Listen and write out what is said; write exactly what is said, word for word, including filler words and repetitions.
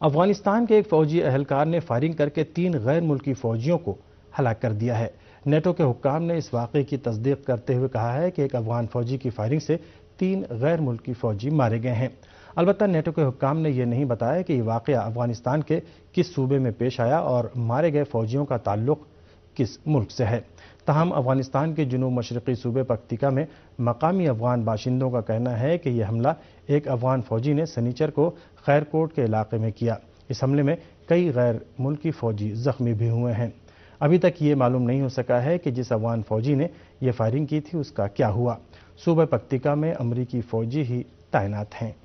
अफगानिस्तान के एक फौजी अहलकार ने फायरिंग करके तीन गैर मुल्की फौजियों को हलाक कर दिया है। नेटो के हुक्काम ने इस वाक़े की तस्दीक करते हुए कहा है कि एक अफगान फौजी की फायरिंग से तीन गैर मुल्की फौजी मारे गए हैं। अलबत्ता नेटो के हुक्काम ने यह नहीं बताया कि यह वाक़या अफगानिस्तान के किस सूबे में पेश आया और मारे गए फौजियों का ताल्लुक किस मुल्क से है। तहम अफगानिस्तान के जुनूब मशरक़ी सूबे पख्तिका में मकामी अफगान बाशिंदों का कहना है कि यह हमला एक अफगान फौजी ने सनीचर को खैरकोट के इलाके में किया। इस हमले में कई गैर मुल्की फौजी जख्मी भी हुए हैं। अभी तक ये मालूम नहीं हो सका है कि जिस अफगान फौजी ने यह फायरिंग की थी उसका क्या हुआ। सूबे पख्तिका में अमरीकी फौजी ही तैनात हैं।